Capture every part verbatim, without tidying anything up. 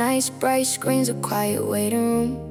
Nice bright screens, a quiet waiting room.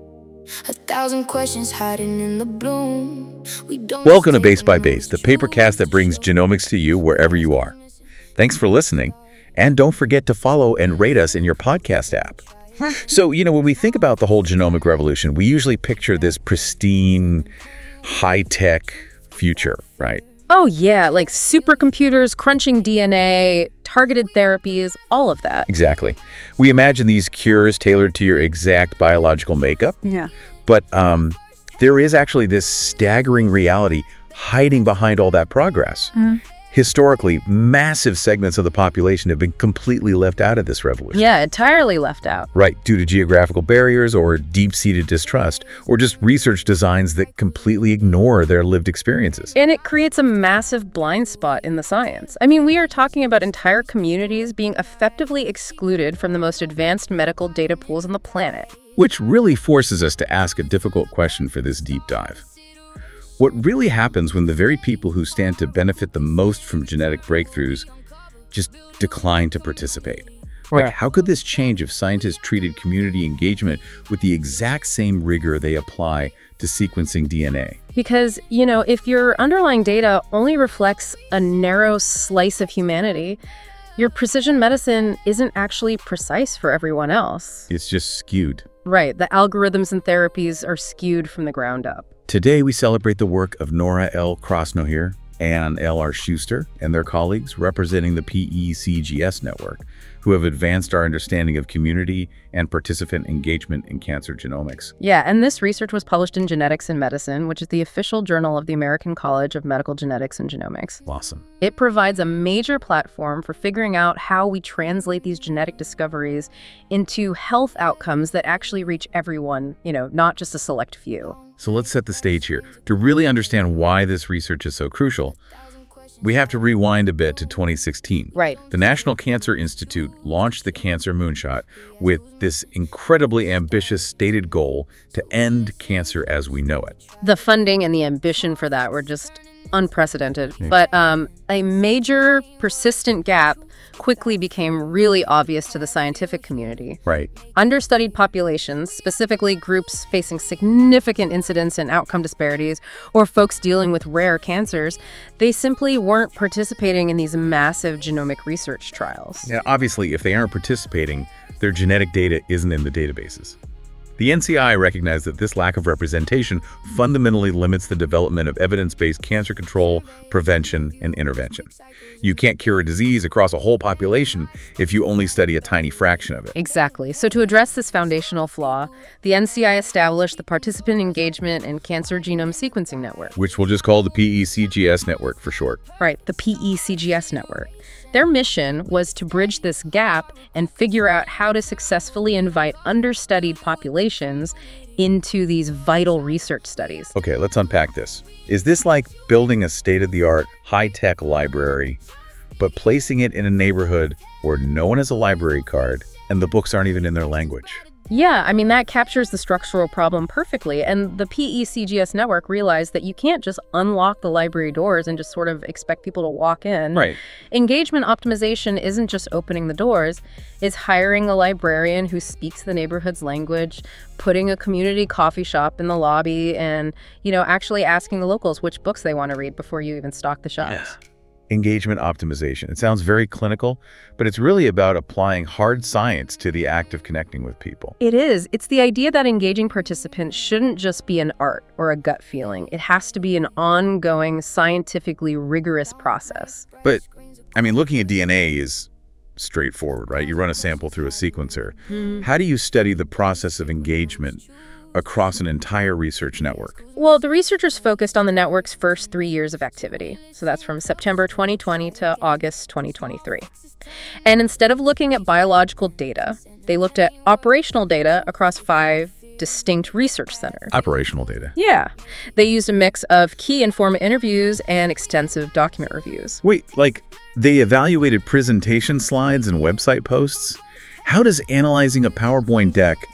A thousand questions hiding in the bloom. We don't Welcome to Base by Base, the papercast that brings genomics to you wherever you are. Thanks for listening, and don't forget to follow and rate us in your podcast app. So, you know, when we think about the whole genomic revolution, we usually picture this pristine, high-tech future, right? Oh, yeah, like supercomputers, crunching D N A, targeted therapies, all of that. Exactly. We imagine these cures tailored to your exact biological makeup. Yeah. But um, there is actually this staggering reality hiding behind all that progress. Mm. Historically, massive segments of the population have been completely left out of this revolution. Yeah, entirely left out. Right, due to geographical barriers or deep-seated distrust, or just research designs that completely ignore their lived experiences. And it creates a massive blind spot in the science. I mean, we are talking about entire communities being effectively excluded from the most advanced medical data pools on the planet. Which really forces us to ask a difficult question for this deep dive. What really happens when the very people who stand to benefit the most from genetic breakthroughs just decline to participate? Like, Right. how could this change if scientists treated community engagement with the exact same rigor they apply to sequencing D N A? Because, you know, if your underlying data only reflects a narrow slice of humanity, your precision medicine isn't actually precise for everyone else. It's just skewed. Right. The algorithms and therapies are skewed from the ground up. Today, we celebrate the work of Nora L. Krasnohir, Ann L R. Schuster, and their colleagues representing the P E C G S network, who have advanced our understanding of community and participant engagement in cancer genomics. Yeah, and this research was published in Genetics in Medicine, which is the official journal of the American College of Medical Genetics and Genomics. Awesome. It provides a major platform for figuring out how we translate these genetic discoveries into health outcomes that actually reach everyone, you know, not just a select few. So let's set the stage here. To really understand why this research is so crucial, we have to rewind a bit to twenty sixteen. Right. The National Cancer Institute launched the Cancer Moonshot with this incredibly ambitious stated goal to end cancer as we know it. The funding and the ambition for that were just unprecedented. But um, a major persistent gap quickly became really obvious to the scientific community. Right. Understudied populations, specifically groups facing significant incidence and outcome disparities, or folks dealing with rare cancers, they simply weren't participating in these massive genomic research trials. Now, obviously, if they aren't participating, their genetic data isn't in the databases. The N C I recognized that this lack of representation fundamentally limits the development of evidence-based cancer control, prevention, and intervention. You can't cure a disease across a whole population if you only study a tiny fraction of it. Exactly. So to address this foundational flaw, the N C I established the Participant Engagement and Cancer Genome Sequencing Network. Which we'll just call the P E C G S network for short. Right, the P E C G S network. Their mission was to bridge this gap and figure out how to successfully invite understudied populations into these vital research studies. Okay, let's unpack this. Is this like building a state-of-the-art, high-tech library, but placing it in a neighborhood where no one has a library card and the books aren't even in their language? Yeah, I mean, that captures the structural problem perfectly. And the P E C G S network realized that you can't just unlock the library doors and just sort of expect people to walk in. Right. Engagement optimization isn't just opening the doors, it's hiring a librarian who speaks the neighborhood's language, putting a community coffee shop in the lobby, and, you know, actually asking the locals which books they want to read before you even stock the shops. Yeah. Engagement optimization. It sounds very clinical, but it's really about applying hard science to the act of connecting with people. It is. It's the idea that engaging participants shouldn't just be an art or a gut feeling. It has to be an ongoing, scientifically rigorous process. But, I mean, looking at D N A is straightforward, right? You run a sample through a sequencer. Mm. How do you study the process of engagement across an entire research network? Well, the researchers focused on the network's first three years of activity. So that's from September twenty twenty to August twenty twenty-three. And instead of looking at biological data, they looked at operational data across five distinct research centers. Operational data. Yeah. They used a mix of key informant interviews and extensive document reviews. Wait, like they evaluated presentation slides and website posts? How does analyzing a PowerPoint deck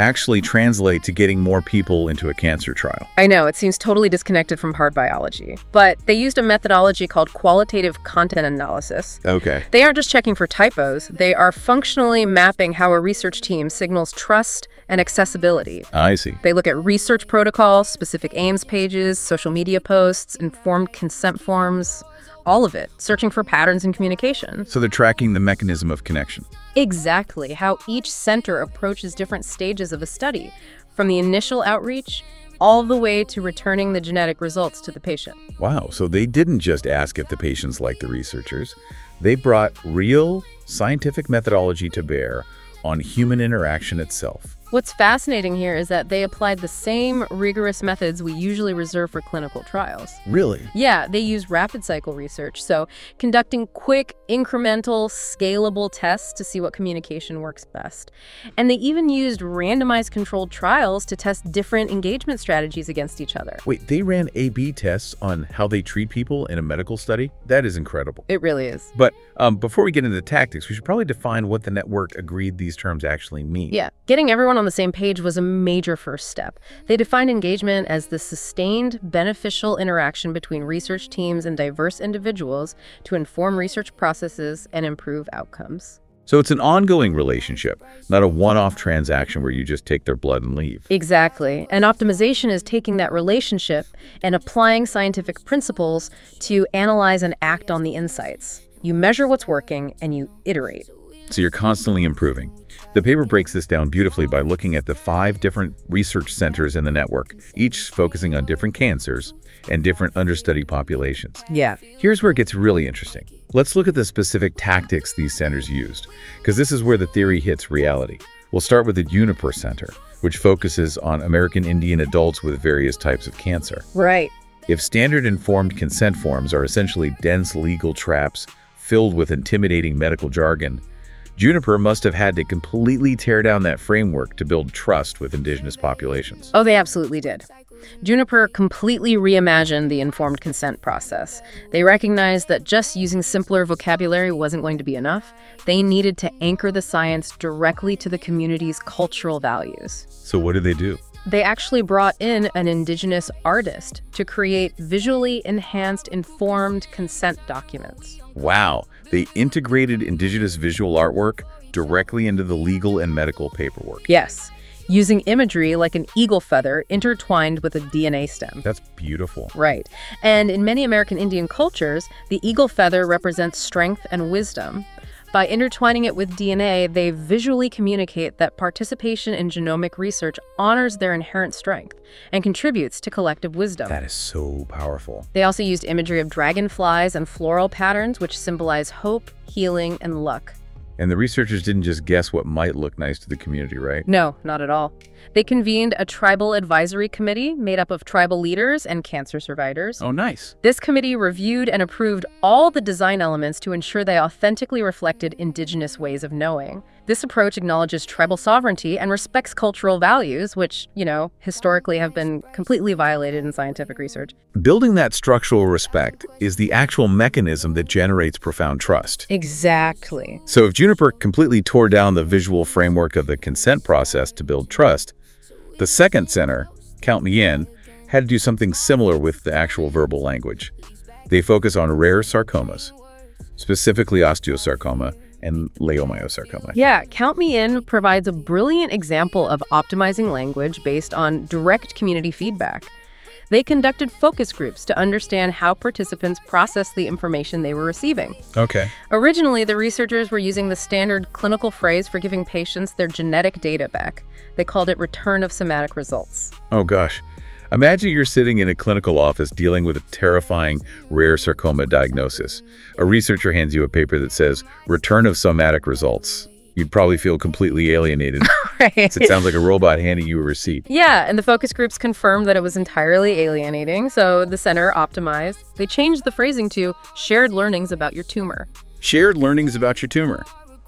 actually translate to getting more people into a cancer trial? I know, it seems totally disconnected from hard biology, but they used a methodology called qualitative content analysis. Okay. They aren't just checking for typos, they are functionally mapping how a research team signals trust and accessibility. I see. They look at research protocols, specific aims pages, social media posts, informed consent forms, all of it, searching for patterns in communication. So they're tracking the mechanism of connection. Exactly, how each center approaches different stages of a study, from the initial outreach all the way to returning the genetic results to the patient. Wow, so they didn't just ask if the patients liked the researchers. They brought real scientific methodology to bear on human interaction itself. What's fascinating here is that they applied the same rigorous methods we usually reserve for clinical trials. Really? Yeah, they use rapid cycle research, so conducting quick, incremental, scalable tests to see what communication works best. And they even used randomized controlled trials to test different engagement strategies against each other. Wait, they ran A B tests on how they treat people in a medical study? That is incredible. It really is. But um, before we get into the tactics, we should probably define what the network agreed these terms actually mean. Yeah, getting everyone on the same page was a major first step. They defined engagement as the sustained, beneficial interaction between research teams and diverse individuals to inform research processes and improve outcomes. So it's an ongoing relationship, not a one-off transaction where you just take their blood and leave. Exactly. And optimization is taking that relationship and applying scientific principles to analyze and act on the insights. You measure what's working and you iterate. So you're constantly improving. The paper breaks this down beautifully by looking at the five different research centers in the network, each focusing on different cancers and different understudy populations. Yeah. Here's where it gets really interesting. Let's look at the specific tactics these centers used, because this is where the theory hits reality. We'll start with the Juniper Center, which focuses on American Indian adults with various types of cancer. Right. If standard informed consent forms are essentially dense legal traps filled with intimidating medical jargon, Juniper must have had to completely tear down that framework to build trust with indigenous populations. Oh, they absolutely did. Juniper completely reimagined the informed consent process. They recognized that just using simpler vocabulary wasn't going to be enough. They needed to anchor the science directly to the community's cultural values. So what did they do? They actually brought in an indigenous artist to create visually enhanced informed consent documents. Wow, they integrated indigenous visual artwork directly into the legal and medical paperwork. Yes, using imagery like an eagle feather intertwined with a D N A stem. That's beautiful. Right. And in many American Indian cultures, the eagle feather represents strength and wisdom. By intertwining it with D N A, they visually communicate that participation in genomic research honors their inherent strength and contributes to collective wisdom. That is so powerful. They also used imagery of dragonflies and floral patterns, which symbolize hope, healing, and luck. And the researchers didn't just guess what might look nice to the community, right? No, not at all. They convened a tribal advisory committee made up of tribal leaders and cancer survivors. Oh, nice. This committee reviewed and approved all the design elements to ensure they authentically reflected indigenous ways of knowing. This approach acknowledges tribal sovereignty and respects cultural values, which, you know, historically have been completely violated in scientific research. Building that structural respect is the actual mechanism that generates profound trust. Exactly. So if Juniper completely tore down the visual framework of the consent process to build trust, the second center, Count Me In, had to do something similar with the actual verbal language. They focus on rare sarcomas, specifically osteosarcoma and leiomyosarcoma. Yeah, Count Me In provides a brilliant example of optimizing language based on direct community feedback. They conducted focus groups to understand how participants processed the information they were receiving. Okay. Originally, the researchers were using the standard clinical phrase for giving patients their genetic data back. They called it return of somatic results. Oh gosh. Imagine you're sitting in a clinical office dealing with a terrifying rare sarcoma diagnosis. A researcher hands you a paper that says return of somatic results. You'd probably feel completely alienated. Right. It sounds like a robot handing you a receipt. Yeah, and the focus groups confirmed that it was entirely alienating, so the center optimized. They changed the phrasing to shared learnings about your tumor. Shared learnings about your tumor.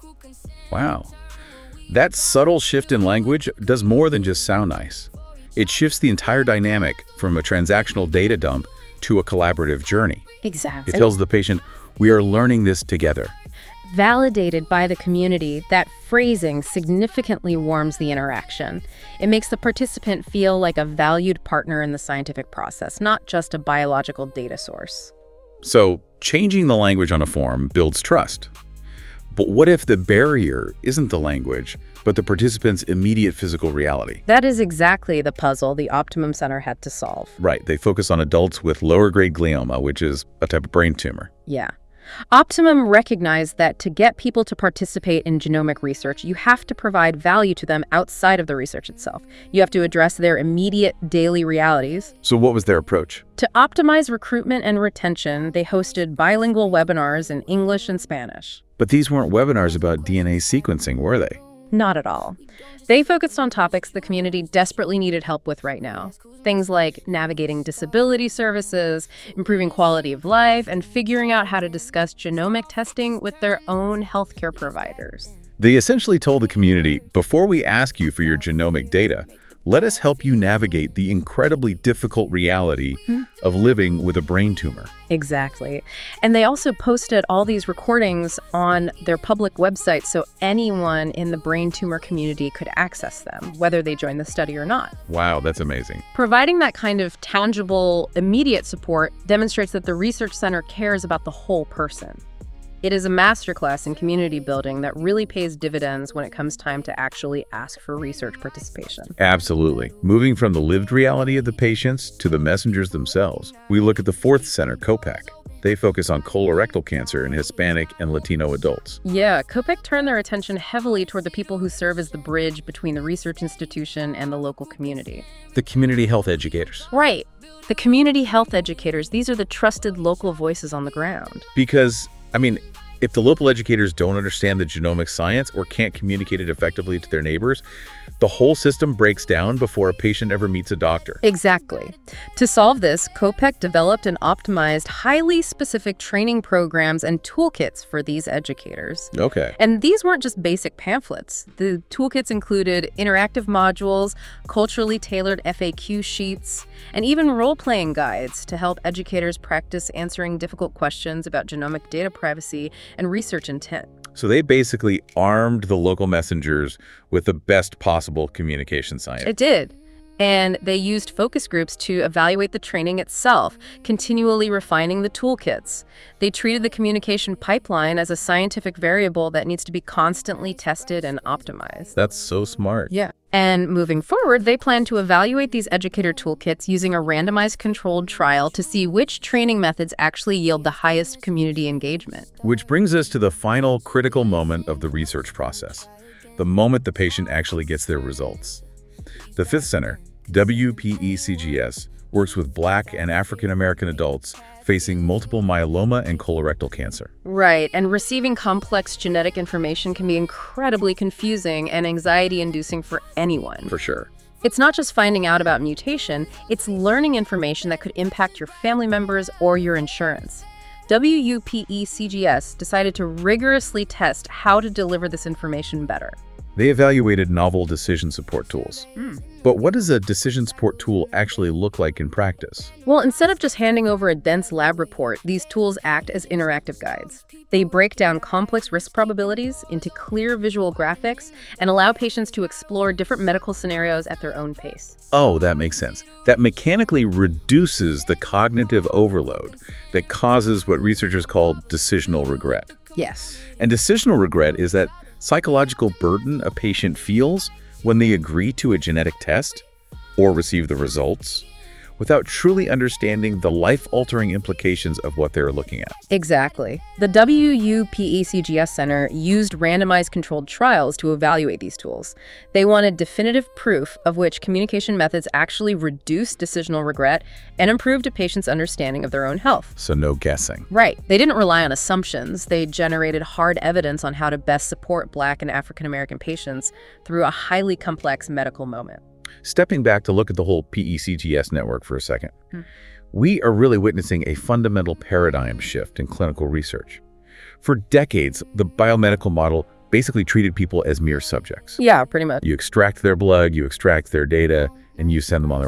Wow. That subtle shift in language does more than just sound nice. It shifts the entire dynamic from a transactional data dump to a collaborative journey. Exactly. It tells the patient, we are learning this together. Validated by the community, that phrasing significantly warms the interaction. It makes the participant feel like a valued partner in the scientific process, not just a biological data source. So, changing the language on a form builds trust. But what if the barrier isn't the language, but the participant's immediate physical reality? That is exactly the puzzle the Optimum Center had to solve. Right, they focus on adults with lower-grade glioma, which is a type of brain tumor. Yeah. Optimum recognized that to get people to participate in genomic research, you have to provide value to them outside of the research itself. You have to address their immediate daily realities. So what was their approach? To optimize recruitment and retention, they hosted bilingual webinars in English and Spanish. But these weren't webinars about D N A sequencing, were they? Not at all. They focused on topics the community desperately needed help with right now. Things like navigating disability services, improving quality of life, and figuring out how to discuss genomic testing with their own healthcare providers. They essentially told the community, before we ask you for your genomic data, let us help you navigate the incredibly difficult reality hmm? of living with a brain tumor. Exactly. And they also posted all these recordings on their public website so anyone in the brain tumor community could access them, whether they joined the study or not. Wow, that's amazing. Providing that kind of tangible, immediate support demonstrates that the research center cares about the whole person. It is a masterclass in community building that really pays dividends when it comes time to actually ask for research participation. Absolutely. Moving from the lived reality of the patients to the messengers themselves, we look at the fourth center, COPEC. They focus on colorectal cancer in Hispanic and Latino adults. Yeah, COPEC turned their attention heavily toward the people who serve as the bridge between the research institution and the local community. The community health educators. Right. The community health educators, these are the trusted local voices on the ground. Because, I mean, if the local educators don't understand the genomic science or can't communicate it effectively to their neighbors, the whole system breaks down before a patient ever meets a doctor. Exactly. To solve this, COPEC developed and optimized highly specific training programs and toolkits for these educators. Okay. And these weren't just basic pamphlets. The toolkits included interactive modules, culturally tailored F A Q sheets, and even role-playing guides to help educators practice answering difficult questions about genomic data privacy and research intent. So they basically armed the local messengers with the best possible communication science. It did. And they used focus groups to evaluate the training itself, continually refining the toolkits. They treated the communication pipeline as a scientific variable that needs to be constantly tested and optimized. That's so smart. Yeah. And moving forward, they plan to evaluate these educator toolkits using a randomized controlled trial to see which training methods actually yield the highest community engagement. Which brings us to the final critical moment of the research process, the moment the patient actually gets their results. The fifth center, W P E C G S, works with Black and African American adults facing multiple myeloma and colorectal cancer. Right, and receiving complex genetic information can be incredibly confusing and anxiety-inducing for anyone. For sure. It's not just finding out about mutation, it's learning information that could impact your family members or your insurance. W P E C G S decided to rigorously test how to deliver this information better. They evaluated novel decision support tools. Mm. But what does a decision support tool actually look like in practice? Well, instead of just handing over a dense lab report, these tools act as interactive guides. They break down complex risk probabilities into clear visual graphics and allow patients to explore different medical scenarios at their own pace. Oh, that makes sense. That mechanically reduces the cognitive overload that causes what researchers call decisional regret. Yes. And decisional regret is that psychological burden a patient feels when they agree to a genetic test or receive the results without truly understanding the life-altering implications of what they're looking at. Exactly. The W U P E C G S Center used randomized controlled trials to evaluate these tools. They wanted definitive proof of which communication methods actually reduced decisional regret and improved a patient's understanding of their own health. So no guessing. Right. They didn't rely on assumptions. They generated hard evidence on how to best support Black and African American patients through a highly complex medical moment. Stepping back to look at the whole P E C G S network for a second, hmm. we are really witnessing a fundamental paradigm shift in clinical research. For decades, the biomedical model basically treated people as mere subjects. Yeah, pretty much. You extract their blood, you extract their data, and you send them on their way.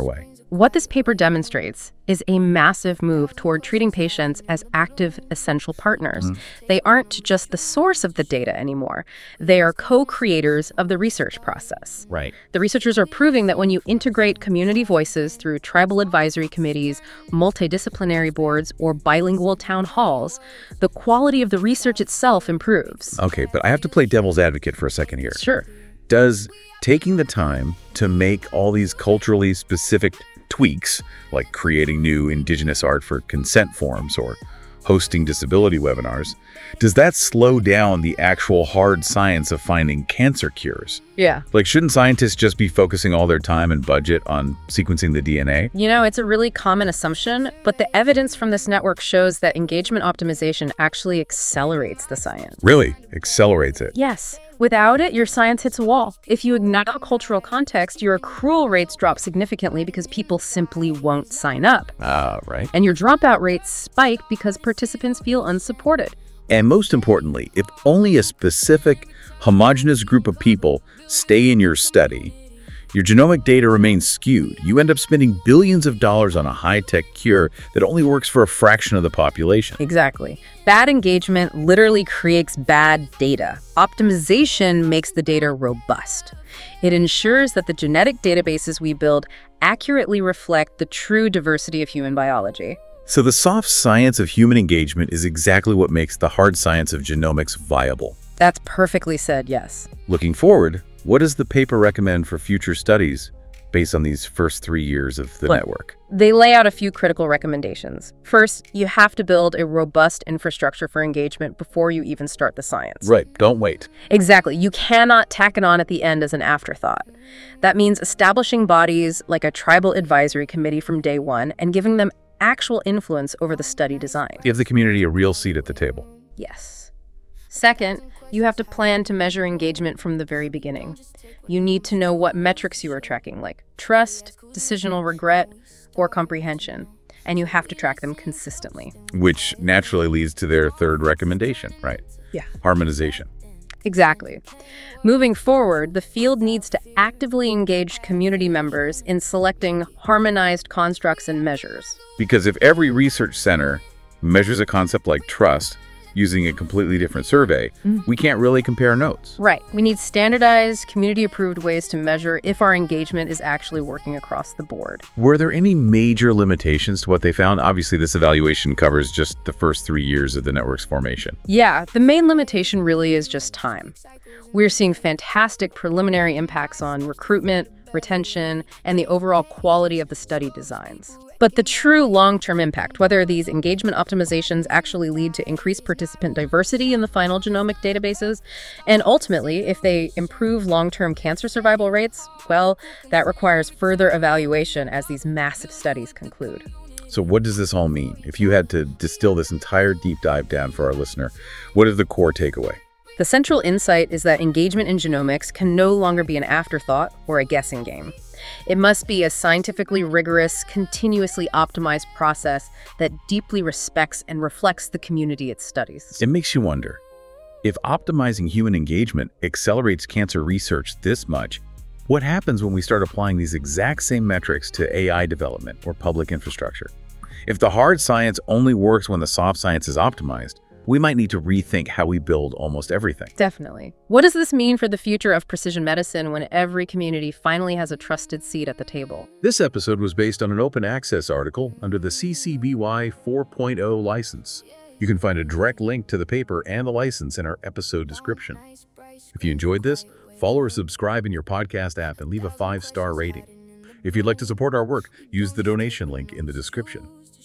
What this paper demonstrates is a massive move toward treating patients as active, essential partners. Mm. They aren't just the source of the data anymore. They are co-creators of the research process. Right. The researchers are proving that when you integrate community voices through tribal advisory committees, multidisciplinary boards, or bilingual town halls, the quality of the research itself improves. Okay, but I have to play devil's advocate for a second here. Sure. Does taking the time to make all these culturally specific tweaks, like creating new indigenous art for consent forms or hosting disability webinars, does that slow down the actual hard science of finding cancer cures? Yeah. Like, shouldn't scientists just be focusing all their time and budget on sequencing the D N A? You know, it's a really common assumption, but the evidence from this network shows that engagement optimization actually accelerates the science. Really? Accelerates it? Yes. Without it, your science hits a wall. If you ignore cultural context, your accrual rates drop significantly because people simply won't sign up. Ah, right. And your dropout rates spike because participants feel unsupported. And most importantly, if only a specific, homogeneous group of people stay in your study, your genomic data remains skewed. You end up spending billions of dollars on a high-tech cure that only works for a fraction of the population. Exactly. Bad engagement literally creates bad data. Optimization makes the data robust. It ensures that the genetic databases we build accurately reflect the true diversity of human biology. So the soft science of human engagement is exactly what makes the hard science of genomics viable. That's perfectly said, yes. Looking forward, what does the paper recommend for future studies based on these first three years of the Well, network? They lay out a few critical recommendations. First, you have to build a robust infrastructure for engagement before you even start the science. Right, don't wait. Exactly. You cannot tack it on at the end as an afterthought. That means establishing bodies like a tribal advisory committee from day one and giving them actual influence over the study design. Give the community a real seat at the table. Yes. Second, you have to plan to measure engagement from the very beginning. You need to know what metrics you are tracking, like trust, decisional regret, or comprehension, and you have to track them consistently. Which naturally leads to their third recommendation, right? Yeah. Harmonization. Exactly. Moving forward, the field needs to actively engage community members in selecting harmonized constructs and measures. Because if every research center measures a concept like trust using a completely different survey, mm. we can't really compare notes. Right. We need standardized, community-approved ways to measure if our engagement is actually working across the board. Were there any major limitations to what they found? Obviously, this evaluation covers just the first three years of the network's formation. Yeah, the main limitation really is just time. We're seeing fantastic preliminary impacts on recruitment, retention, and the overall quality of the study designs. But the true long-term impact, whether these engagement optimizations actually lead to increased participant diversity in the final genomic databases, and ultimately, if they improve long-term cancer survival rates, well, that requires further evaluation as these massive studies conclude. So what does this all mean? If you had to distill this entire deep dive down for our listener, what is the core takeaway? The central insight is that engagement in genomics can no longer be an afterthought or a guessing game. It must be a scientifically rigorous, continuously optimized process that deeply respects and reflects the community it studies. It makes you wonder, if optimizing human engagement accelerates cancer research this much, what happens when we start applying these exact same metrics to A I development or public infrastructure? If the hard science only works when the soft science is optimized, we might need to rethink how we build almost everything. Definitely. What does this mean for the future of precision medicine when every community finally has a trusted seat at the table? This episode was based on an open access article under the C C B Y four point oh license. You can find a direct link to the paper and the license in our episode description. If you enjoyed this, follow or subscribe in your podcast app and leave a five-star rating. If you'd like to support our work, use the donation link in the description.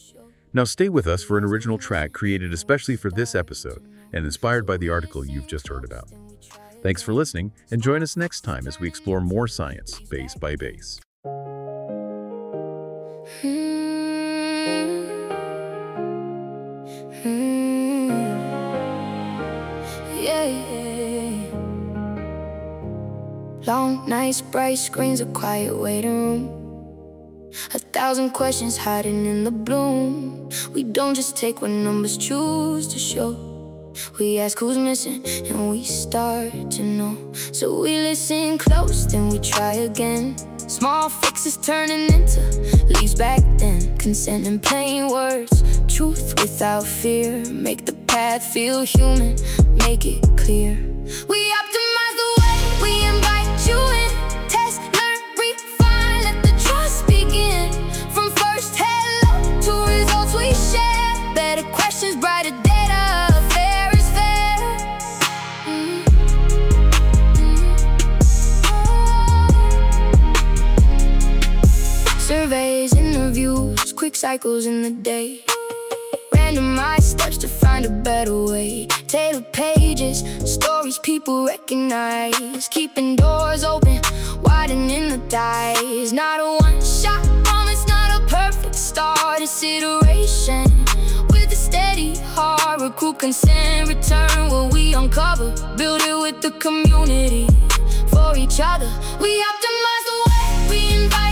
Now stay with us for an original track created especially for this episode and inspired by the article you've just heard about. Thanks for listening, and join us next time as we explore more science, base by base. Yeah, yeah. Long nights, bright screens, a quiet waiting room. A thousand questions hiding in the bloom. We don't just take what numbers choose to show. We ask who's missing and we start to know. So we listen close, then we try again. Small fixes turning into leaves back then. Consent in plain words, truth without fear. Make the path feel human, make it clear. We optimize the way, we invite you in. Test, learn, refine, let the trust begin. From first hello to results we share. Better questions, brighter data, fair is fair. Mm. Mm. Surveys, interviews, quick cycles in the day. Randomized steps to find a better way. Tailored pages, stories people recognize. Keeping doors open, widening the dice. Not a one-shot promise, not a perfect start. It's iteration with a steady heart. Recruit, consent, return what we uncover. Build it with the community, for each other. We optimize the way, we invite